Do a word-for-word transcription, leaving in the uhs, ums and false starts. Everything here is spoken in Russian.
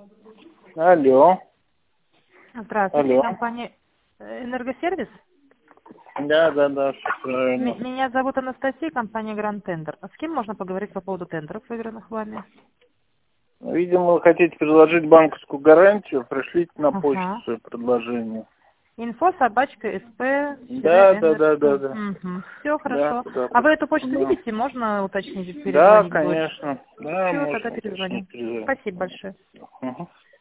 Алло. Здравствуйте, Алло. компания э, «Энергосервис». Да, да, да, все М- правильно. Меня зовут Анастасия, компания «Гранд Тендер». А с кем можно поговорить по поводу тендеров, выигранных вами? Видимо, вы хотите предложить банковскую гарантию, пришлите на почту Ага. свое предложение. Инфо собачка сп Да, да, да, энерго. да, да. Все Да, хорошо. туда А вы эту почту да. видите? Можно уточнить, Да, перезвонить будет? конечно. Да, Все, тогда можно перезвоним. уточнить. перезвонить. Спасибо большое. Мгм.